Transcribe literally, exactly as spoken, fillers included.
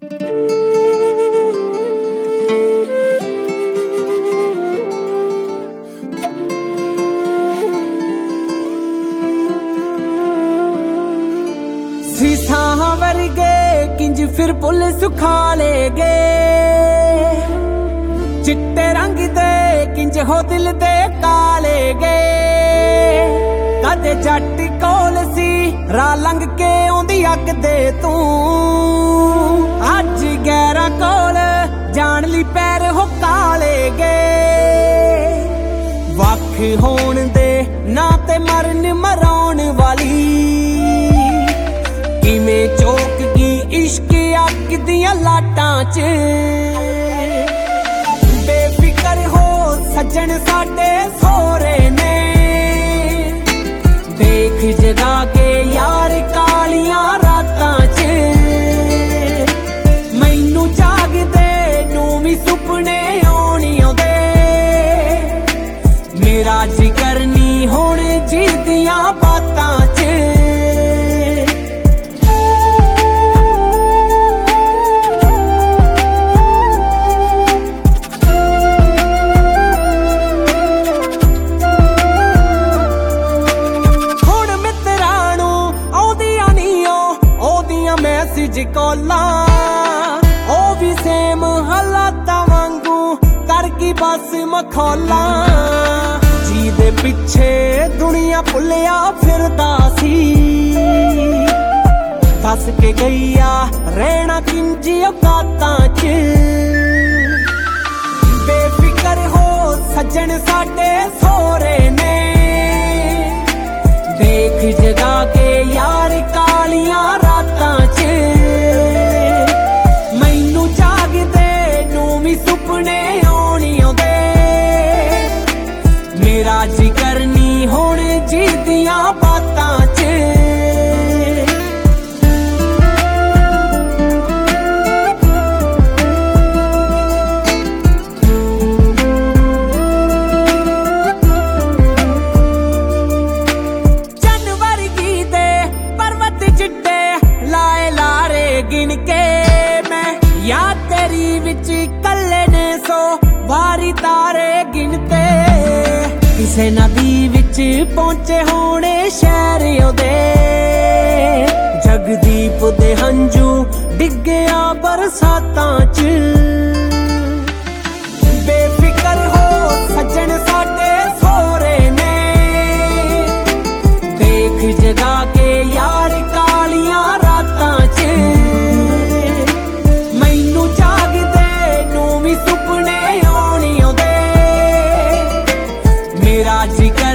सीसा वर्गे किंज फिर पुलिस खा ले गए, चिट्टे रंग दे किंज हो दिल दे काले गए। कदे जट कोल सी राह लंघ के आउंदी अग दे तू, अज गैरा कोल जान ली पैर हो काले गए। वख होण दे ना ते मरन मराउण वाली, किवें चौक गई इश्क अग दियां लाटां च। बेफिकर हो सज्जन साडे सोरे ने, देख जगा के यार कालियां रातां च। मैनू जागदे नू भी सुपने आउणी आउंदे, मेरा जिगर नी हुण जिदियां बातां च। मैसेज कॉला ओ भी सेम हालातां वांगू कर गई बस मखौला। जी दे पिछे दुनिया भुलिया फिरदा सी, दस के गईया रहना किंजी औकातां च। बेफिकर हो सज्जन साडे सोरे ने, देख जगा के यार कालियां रातां च। मैनू जागदे नू भी सुपने आउणी आउंदे, मेरा जिगर नी हुण जिदियां बातां च। गिन के मैं याद तेरी विच कल्ले ने सो वारी तारे गिनते, किसे नदी विच पहुंचे होने शहर ओदे। जगदीप दे हंजू डिग्गिया बरसातां च। बेफिकर हो सज्जन साडे सोरे ने, देख जगा के यार कालियां रातां च। सुपने आउणी आउंदे, मेरा जिगर